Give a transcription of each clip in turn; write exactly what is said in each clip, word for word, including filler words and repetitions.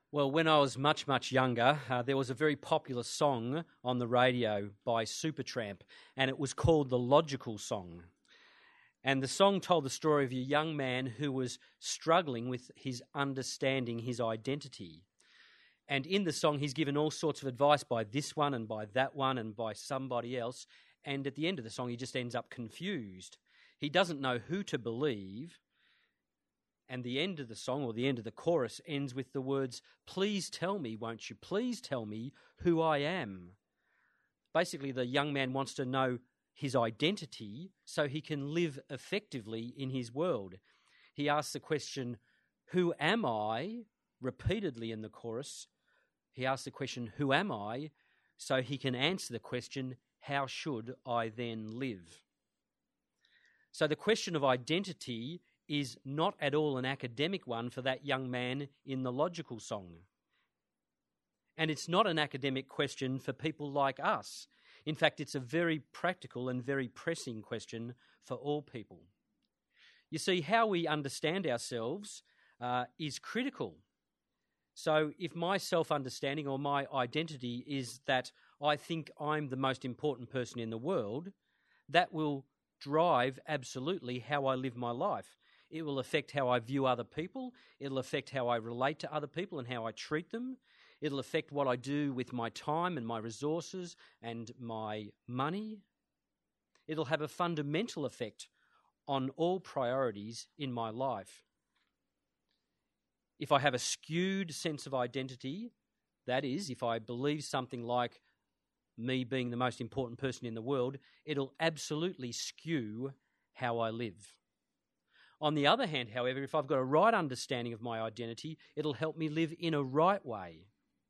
Well, when I was much, much younger, uh, there was a very popular song on the radio by Supertramp, and it was called The Logical Song. And the song told the story of a young man who was struggling with his understanding his identity. And in the song, he's given all sorts of advice by this one and by that one and by somebody else. And at the end of the song, he just ends up confused. He doesn't know who to believe. And the end of the song, or the end of the chorus, ends with the words, "Please tell me, won't you? Please tell me who I am." Basically, the young man wants to know his identity so he can live effectively in his world. He asks the question, "Who am I?" repeatedly in the chorus. He asks the question, "Who am I?" so he can answer the question, "How should I then live?" So the question of identity is not at all an academic one for that young man in the Logical Song. And it's not an academic question for people like us. In fact, it's a very practical and very pressing question for all people. You see, how we understand ourselves uh, is critical. So if my self-understanding or my identity is that I think I'm the most important person in the world, that will drive absolutely how I live my life. It will affect how I view other people. It'll affect how I relate to other people and how I treat them. It'll affect what I do with my time and my resources and my money. It'll have a fundamental effect on all priorities in my life. If I have a skewed sense of identity, that is, if I believe something like me being the most important person in the world, it'll absolutely skew how I live. On the other hand, however, if I've got a right understanding of my identity, it'll help me live in a right way.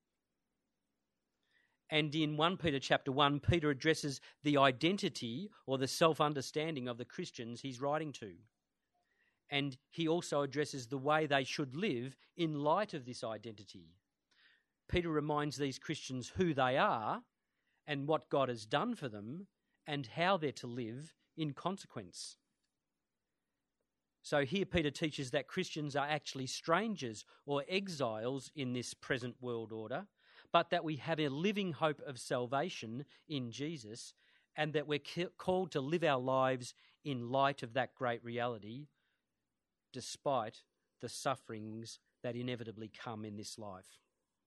And in First Peter chapter one, Peter addresses the identity or the self-understanding of the Christians he's writing to. And he also addresses the way they should live in light of this identity. Peter reminds these Christians who they are and what God has done for them and how they're to live in consequence. So here Peter teaches that Christians are actually strangers or exiles in this present world order, but that we have a living hope of salvation in Jesus and that we're called to live our lives in light of that great reality despite the sufferings that inevitably come in this life.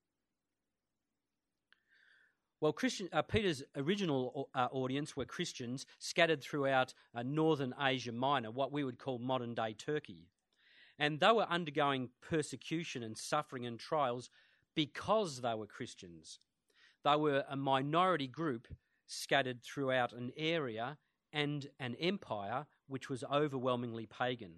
Well, Christian, uh, Peter's original uh, audience were Christians scattered throughout uh, northern Asia Minor, what we would call modern-day Turkey. And they were undergoing persecution and suffering and trials because they were Christians. They were a minority group scattered throughout an area and an empire which was overwhelmingly pagan.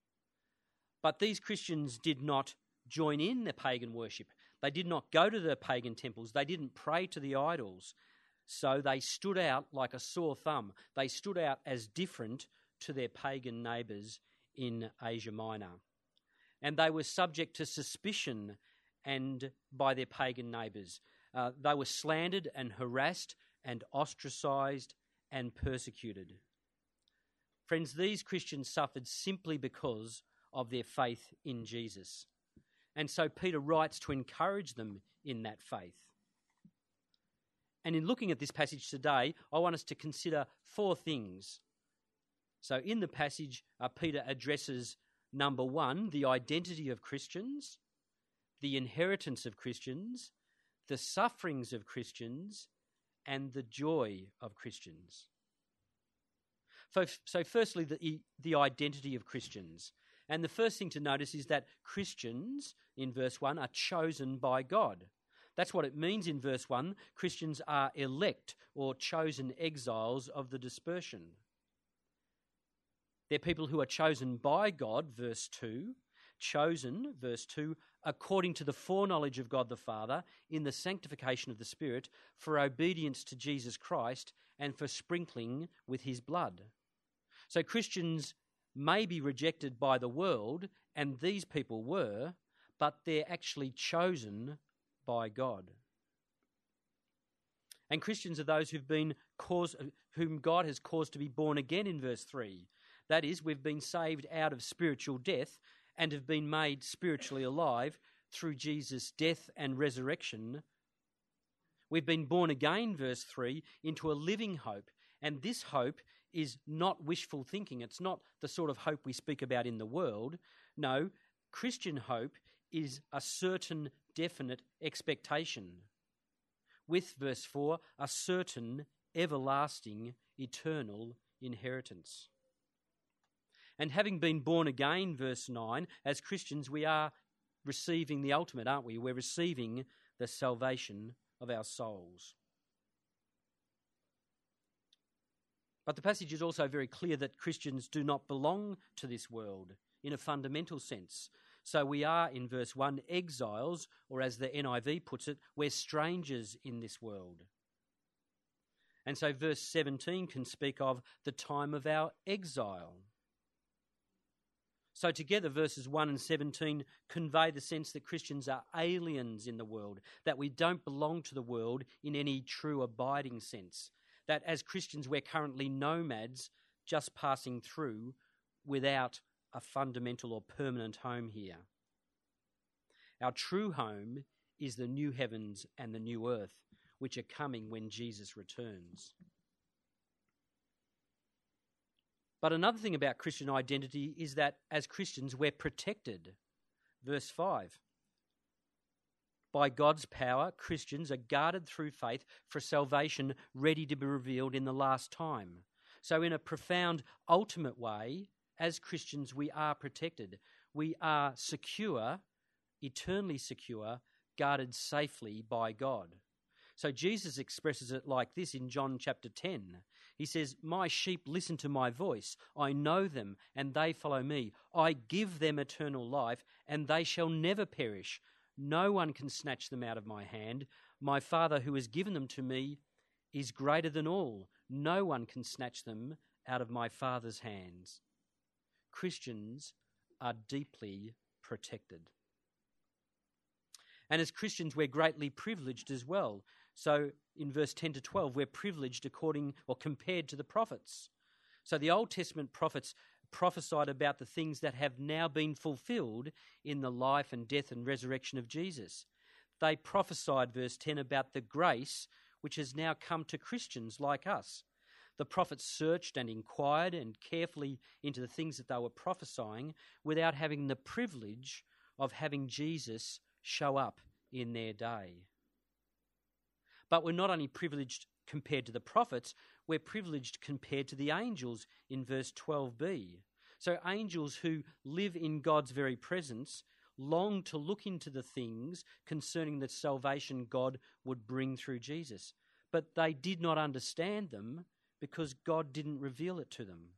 But these Christians did not join in the pagan worship. They did not go to the pagan temples. They didn't pray to the idols. So they stood out like a sore thumb. They stood out as different to their pagan neighbours in Asia Minor. And they were subject to suspicion and by their pagan neighbours. Uh, they were slandered and harassed and ostracised and persecuted. Friends, these Christians suffered simply because of their faith in Jesus. And so Peter writes to encourage them in that faith. And in looking at this passage today, I want us to consider four things. So in the passage, uh, Peter addresses, number one, the identity of Christians, the inheritance of Christians, the sufferings of Christians, and the joy of Christians. So, so firstly, the, the identity of Christians. And the first thing to notice is that Christians, in verse one, are chosen by God. That's what it means in verse one. Christians are elect or chosen exiles of the dispersion. They're people who are chosen by God, verse two. Chosen, verse two, according to the foreknowledge of God the Father, in the sanctification of the Spirit, for obedience to Jesus Christ and for sprinkling with his blood. So Christians may be rejected by the world, and these people were, but they're actually chosen by God. And Christians are those who've been caused, whom God has caused to be born again in verse three. That is, we've been saved out of spiritual death and have been made spiritually alive through Jesus' death and resurrection. We've been born again, verse three, into a living hope. And this hope is not wishful thinking. It's not the sort of hope we speak about in the world. No, Christian hope is a certain, definite expectation. With, verse four, a certain, everlasting, eternal inheritance. And having been born again, verse nine, as Christians we are receiving the ultimate, aren't we? We're receiving the salvation of our souls. But the passage is also very clear that Christians do not belong to this world in a fundamental sense. So we are, in verse one, exiles, or as the N I V puts it, we're strangers in this world. And so verse seventeen can speak of the time of our exile. So together verses one and seventeen convey the sense that Christians are aliens in the world, that we don't belong to the world in any true abiding sense, that as Christians we're currently nomads just passing through without a fundamental or permanent home here. Our true home is the new heavens and the new earth, which are coming when Jesus returns. But another thing about Christian identity is that as Christians we're protected. Verse five. By God's power, Christians are guarded through faith for salvation ready to be revealed in the last time. So in a profound, ultimate way, as Christians we are protected. We are secure, eternally secure, guarded safely by God. So Jesus expresses it like this in John chapter ten. He says, "My sheep listen to my voice. I know them, and they follow me. I give them eternal life, and they shall never perish. No one can snatch them out of my hand. My Father who has given them to me is greater than all. No one can snatch them out of my Father's hands." Christians are deeply protected. And as Christians, we're greatly privileged as well. So in verse ten to twelve, we're privileged according or compared to the prophets. So the Old Testament prophets prophesied about the things that have now been fulfilled in the life and death and resurrection of Jesus. They prophesied, verse ten, about the grace which has now come to Christians like us. The prophets searched and inquired and carefully into the things that they were prophesying without having the privilege of having Jesus show up in their day. But we're not only privileged compared to the prophets, we're privileged compared to the angels in verse twelve b. So angels who live in God's very presence long to look into the things concerning the salvation God would bring through Jesus. But they did not understand them because God didn't reveal it to them.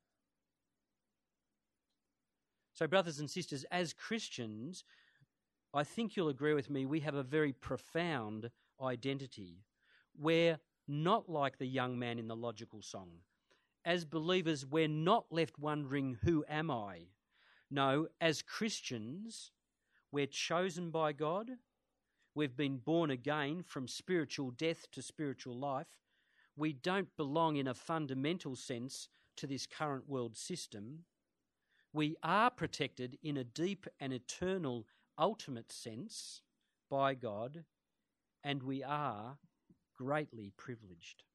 So brothers and sisters, as Christians, I think you'll agree with me, we have a very profound identity. We're not like the young man in the logical song. As believers, we're not left wondering, who am I? No, as Christians, we're chosen by God. We've been born again from spiritual death to spiritual life. We don't belong in a fundamental sense to this current world system. We are protected in a deep and eternal ultimate sense by God, and we are greatly privileged.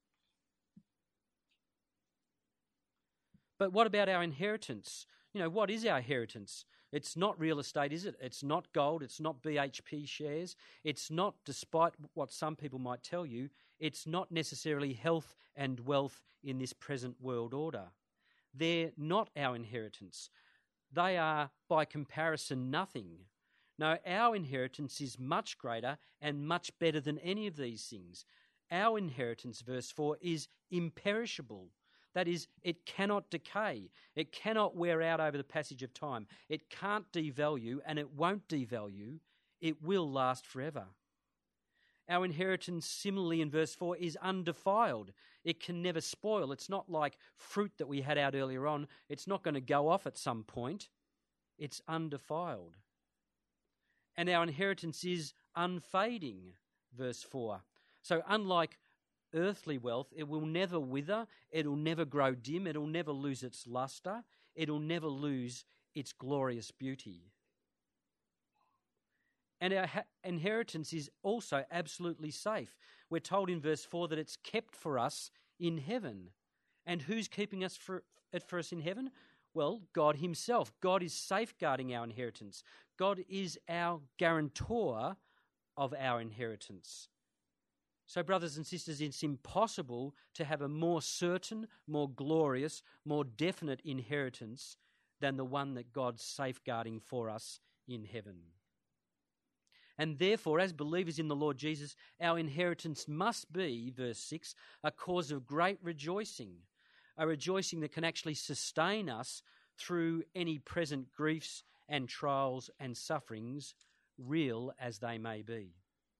But what about our inheritance? You know, what is our inheritance? It's not real estate, is it? It's not gold. It's not B H P shares. It's not, despite what some people might tell you, it's not necessarily health and wealth in this present world order. They're not our inheritance. They are, by comparison, nothing. No, our inheritance is much greater and much better than any of these things. Our inheritance, verse four, is imperishable. That is, it cannot decay. It cannot wear out over the passage of time. It can't devalue, and it won't devalue. It will last forever. Our inheritance, similarly in verse four, is undefiled. It can never spoil. It's not like fruit that we had out earlier on. It's not going to go off at some point. It's undefiled. And our inheritance is unfading, verse four. So unlike earthly wealth, it will never wither, it'll never grow dim, it'll never lose its luster, it'll never lose its glorious beauty. And our ha- inheritance is also absolutely safe. We're told in verse four that it's kept for us in heaven. And who's keeping us for it for us in heaven? Well, God himself. God is safeguarding our inheritance. God is our guarantor of our inheritance. So, brothers and sisters, it's impossible to have a more certain, more glorious, more definite inheritance than the one that God's safeguarding for us in heaven. And therefore, as believers in the Lord Jesus, our inheritance must be, verse six, a cause of great rejoicing, a rejoicing that can actually sustain us through any present griefs and trials and sufferings, real as they may be.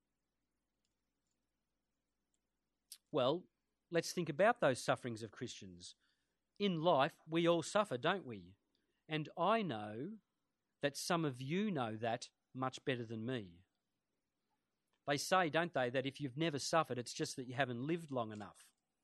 Well, let's think about those sufferings of Christians. In life, we all suffer, don't we? And I know that some of you know that much better than me. They say, don't they, that if you've never suffered, it's just that you haven't lived long enough.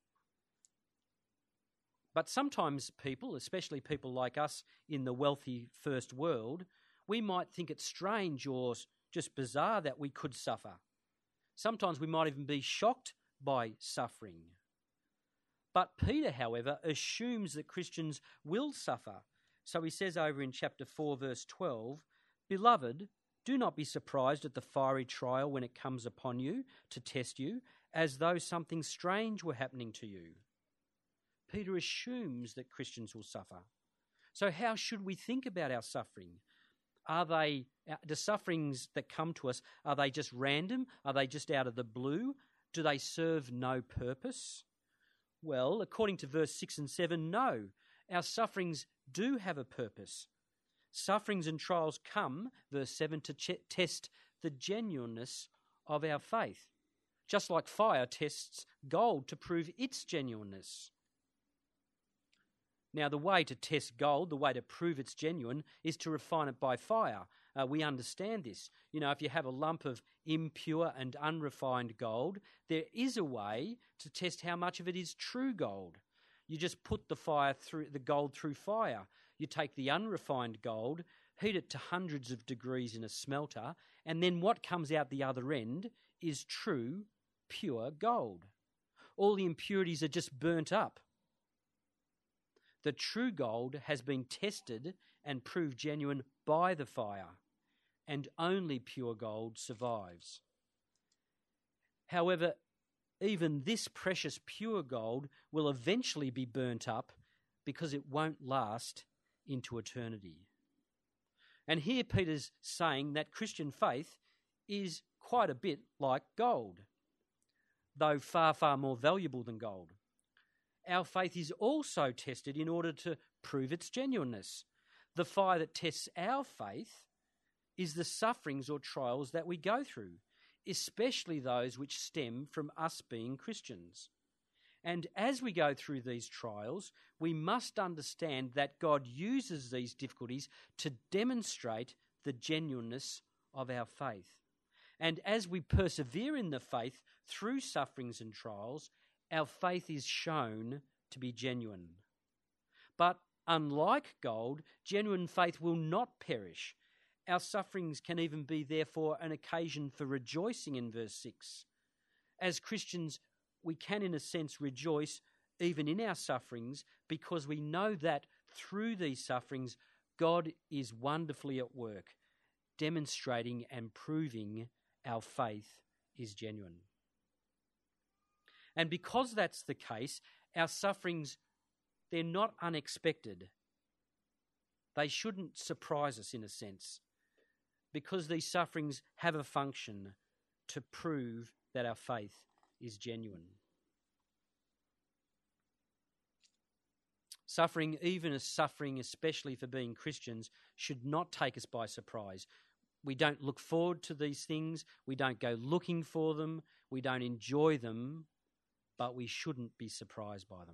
But sometimes people, especially people like us in the wealthy first world, we might think it's strange or just bizarre that we could suffer. Sometimes we might even be shocked by suffering. But Peter, however, assumes that Christians will suffer. So he says over in chapter four, verse twelve, "Beloved, do not be surprised at the fiery trial when it comes upon you to test you, as though something strange were happening to you." Peter assumes that Christians will suffer. So how should we think about our suffering? Are they, the sufferings that come to us, are they just random? Are they just out of the blue? Do they serve no purpose? Well, according to verse six and seven, no. Our sufferings do have a purpose. Sufferings and trials come, verse seven, to ch- test the genuineness of our faith. Just like fire tests gold to prove its genuineness. Now, the way to test gold, the way to prove it's genuine, is to refine it by fire. Uh, we understand this. You know, if you have a lump of impure and unrefined gold, there is a way to test how much of it is true gold. You just put the fire through the gold through fire. You take the unrefined gold, heat it to hundreds of degrees in a smelter, and then what comes out the other end is true, pure gold. All the impurities are just burnt up. The true gold has been tested and proved genuine by the fire, and only pure gold survives. However, even this precious pure gold will eventually be burnt up because it won't last into eternity. And here Peter's saying that Christian faith is quite a bit like gold, though far, far more valuable than gold. Our faith is also tested in order to prove its genuineness. The fire that tests our faith is the sufferings or trials that we go through, especially those which stem from us being Christians. And as we go through these trials, we must understand that God uses these difficulties to demonstrate the genuineness of our faith. And as we persevere in the faith through sufferings and trials, our faith is shown to be genuine. But unlike gold, genuine faith will not perish. Our sufferings can even be, therefore, an occasion for rejoicing in verse six. As Christians, we can, in a sense, rejoice even in our sufferings because we know that through these sufferings, God is wonderfully at work, demonstrating and proving our faith is genuine. And because that's the case, our sufferings, they're not unexpected. They shouldn't surprise us in a sense, because these sufferings have a function to prove that our faith is genuine. Suffering, even as suffering, especially for being Christians, should not take us by surprise. We don't look forward to these things. We don't go looking for them. We don't enjoy them. But we shouldn't be surprised by them.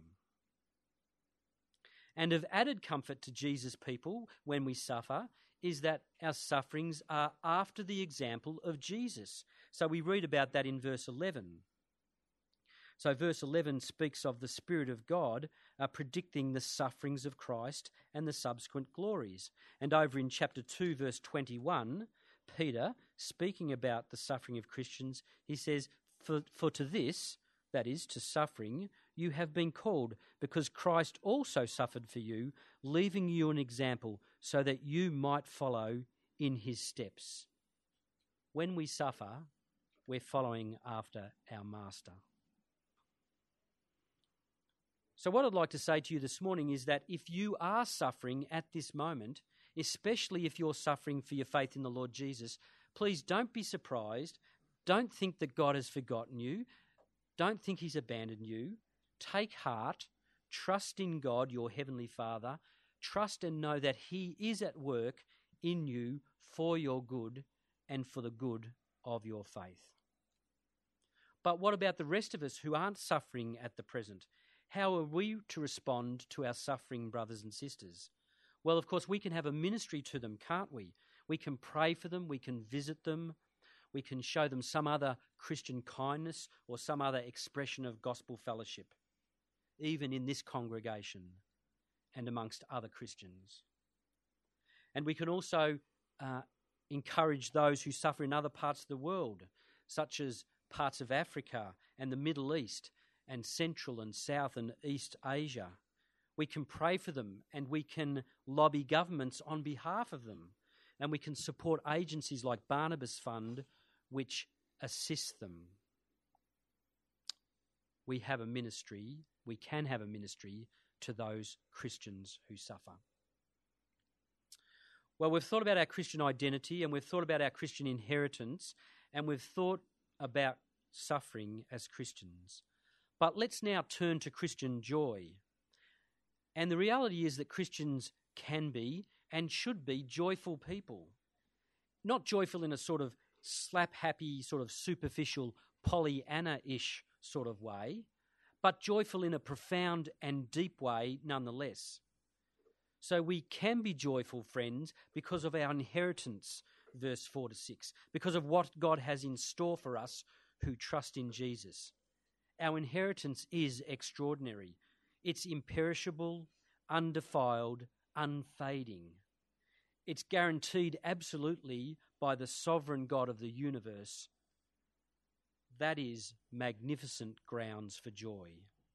And of added comfort to Jesus' people when we suffer is that our sufferings are after the example of Jesus. So we read about that in verse eleven. So verse eleven speaks of the Spirit of God uh, predicting the sufferings of Christ and the subsequent glories. And over in chapter two, verse twenty-one, Peter, speaking about the suffering of Christians, he says, for, for to this, that is, to suffering, you have been called, because Christ also suffered for you, leaving you an example, so that you might follow in his steps. When we suffer, we're following after our Master. So what I'd like to say to you this morning is that if you are suffering at this moment, especially if you're suffering for your faith in the Lord Jesus, please don't be surprised. Don't think that God has forgotten you. Don't think he's abandoned you. Take heart. Trust in God, your Heavenly Father. Trust and know that he is at work in you for your good and for the good of your faith. But what about the rest of us who aren't suffering at the present? How are we to respond to our suffering brothers and sisters? Well, of course, we can have a ministry to them, can't we? We can pray for them, we can visit them, we can show them some other Christian kindness or some other expression of gospel fellowship, even in this congregation and amongst other Christians. And we can also uh, encourage those who suffer in other parts of the world, such as parts of Africa and the Middle East and Central and South and East Asia. We can pray for them and we can lobby governments on behalf of them, and we can support agencies like Barnabas Fund, which assist them. We have a ministry, we can have a ministry to those Christians who suffer. Well, we've thought about our Christian identity and we've thought about our Christian inheritance and we've thought about suffering as Christians. But let's now turn to Christian joy. And the reality is that Christians can be and should be joyful people. Not joyful in a sort of slap-happy, sort of superficial, Pollyanna-ish sort of way, but joyful in a profound and deep way nonetheless. So we can be joyful, friends, because of our inheritance, verse four to six, because of what God has in store for us who trust in Jesus. Our inheritance is extraordinary. It's imperishable, undefiled, unfading. It's guaranteed absolutely by the sovereign God of the universe. That is magnificent grounds for joy.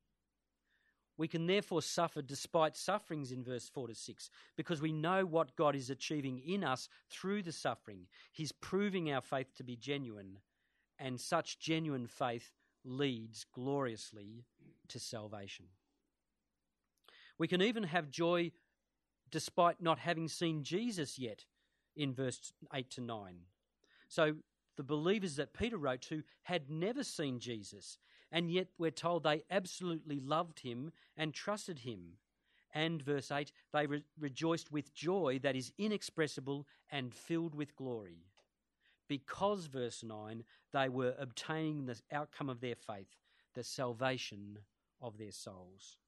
We can therefore suffer despite sufferings in verse four to six, because we know what God is achieving in us through the suffering. He's proving our faith to be genuine, and such genuine faith leads gloriously to salvation. We can even have joy despite not having seen Jesus yet in verse eight to nine. So the believers that Peter wrote to had never seen Jesus, and yet we're told they absolutely loved him and trusted him. And verse eight, they re- rejoiced with joy that is inexpressible and filled with glory, because, verse nine, they were obtaining the outcome of their faith, the salvation of their souls.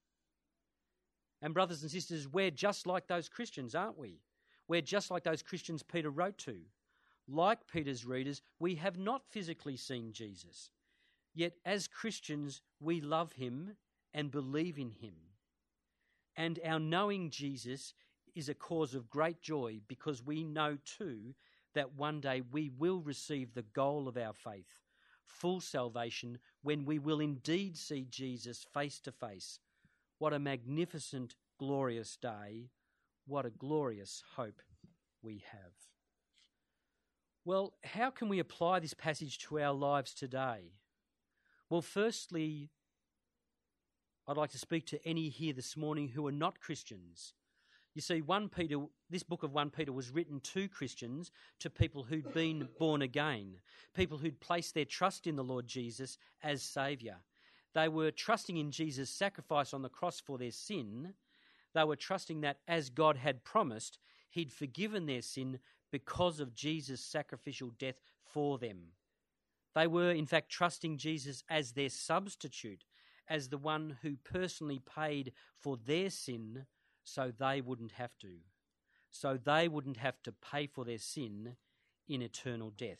And brothers and sisters, we're just like those Christians, aren't we? We're just like those Christians Peter wrote to. Like Peter's readers, we have not physically seen Jesus. Yet as Christians, we love him and believe in him. And our knowing Jesus is a cause of great joy, because we know too that one day we will receive the goal of our faith, full salvation, when we will indeed see Jesus face to face. What a magnificent, glorious day. What a glorious hope we have. Well, how can we apply this passage to our lives today? Well, firstly, I'd like to speak to any here this morning who are not Christians. You see, First Peter, this book of First Peter was written to Christians, to people who'd been born again, people who'd placed their trust in the Lord Jesus as Saviour. They were trusting in Jesus' sacrifice on the cross for their sin. They were trusting that, as God had promised, he'd forgiven their sin because of Jesus' sacrificial death for them. They were, in fact, trusting Jesus as their substitute, as the one who personally paid for their sin so they wouldn't have to, so they wouldn't have to pay for their sin in eternal death.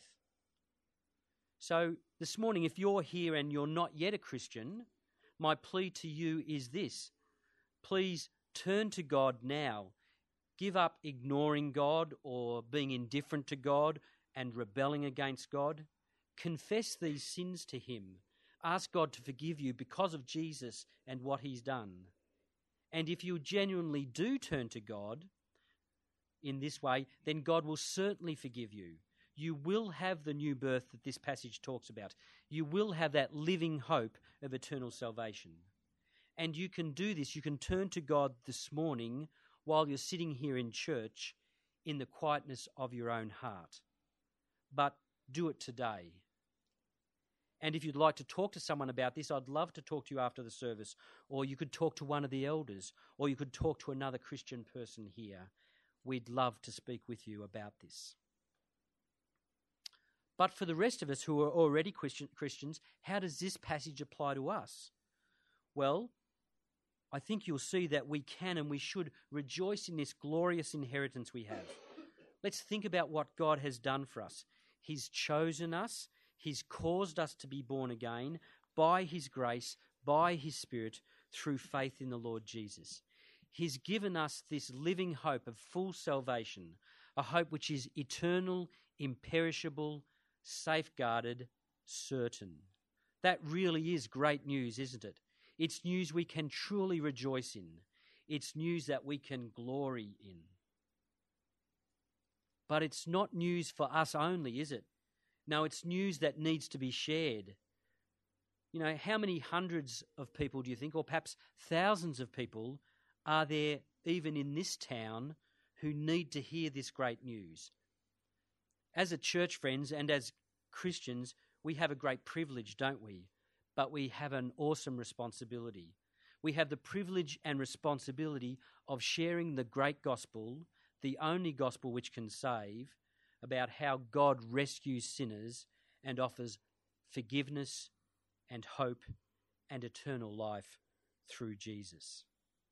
So this morning, if you're here and you're not yet a Christian, my plea to you is this: please turn to God now. Give up ignoring God or being indifferent to God and rebelling against God, confess these sins to him. Ask God to forgive you because of Jesus and what he's done. And if you genuinely do turn to God in this way, then God will certainly forgive you. You will have the new birth that this passage talks about. You will have that living hope of eternal salvation. And you can do this. You can turn to God this morning while you're sitting here in church in the quietness of your own heart. But do it today. And if you'd like to talk to someone about this, I'd love to talk to you after the service. Or you could talk to one of the elders. Or you could talk to another Christian person here. We'd love to speak with you about this. But for the rest of us who are already Christian, Christians, how does this passage apply to us? Well, I think you'll see that we can and we should rejoice in this glorious inheritance we have. Let's think about what God has done for us. He's chosen us. He's caused us to be born again by his grace, by his Spirit, through faith in the Lord Jesus. He's given us this living hope of full salvation, a hope which is eternal, imperishable, safeguarded, certain. That really is great news, isn't it? It's news we can truly rejoice in. It's news that we can glory in. But it's not news for us only, is it? No, it's news that needs to be shared. You know, how many hundreds of people do you think, or perhaps thousands of people, are there even in this town who need to hear this great news? As a church, friends, and as Christians, we have a great privilege, don't we? But we have an awesome responsibility. We have the privilege and responsibility of sharing the great gospel, the only gospel which can save, about how God rescues sinners and offers forgiveness and hope and eternal life through Jesus.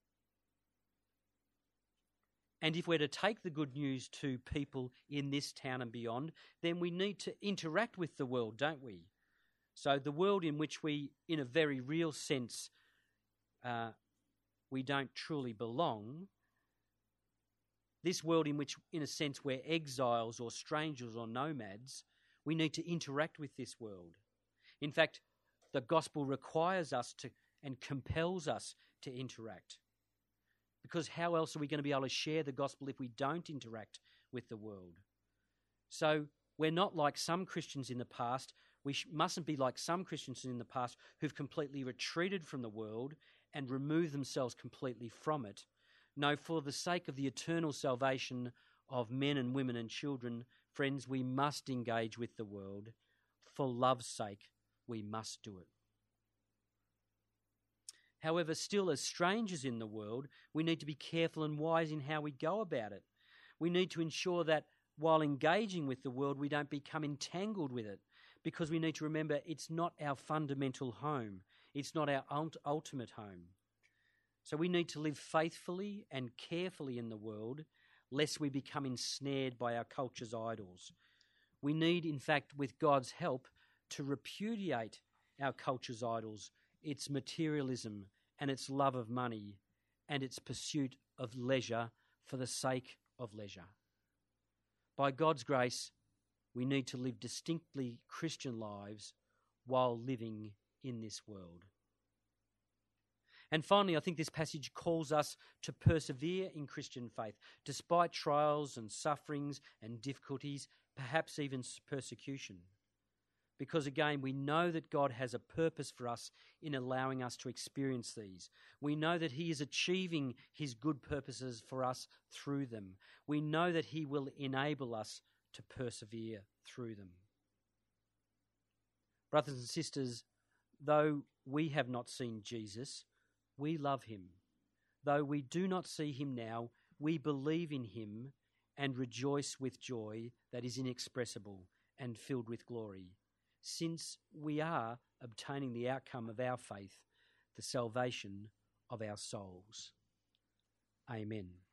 And if we're to take the good news to people in this town and beyond, then we need to interact with the world, don't we? So the world in which we, in a very real sense, uh, we don't truly belong, this world in which, in a sense, we're exiles or strangers or nomads, we need to interact with this world. In fact, the gospel requires us to and compels us to interact. Because how else are we going to be able to share the gospel if we don't interact with the world? So we're not like some Christians in the past. We sh- mustn't be like some Christians in the past who've completely retreated from the world and removed themselves completely from it. No, for the sake of the eternal salvation of men and women and children, friends, we must engage with the world. For love's sake, we must do it. However, still as strangers in the world, we need to be careful and wise in how we go about it. We need to ensure that while engaging with the world, we don't become entangled with it, because we need to remember it's not our fundamental home. It's not our ultimate home. So we need to live faithfully and carefully in the world, lest we become ensnared by our culture's idols. We need, in fact, with God's help, to repudiate our culture's idols, its materialism and its love of money and its pursuit of leisure for the sake of leisure. By God's grace, we need to live distinctly Christian lives while living in this world. And finally, I think this passage calls us to persevere in Christian faith, despite trials and sufferings and difficulties, perhaps even persecution. Because again, we know that God has a purpose for us in allowing us to experience these. We know that he is achieving his good purposes for us through them. We know that he will enable us to persevere through them. Brothers and sisters, though we have not seen Jesus, we love him. Though we do not see him now, we believe in him and rejoice with joy that is inexpressible and filled with glory, since we are obtaining the outcome of our faith, the salvation of our souls. Amen.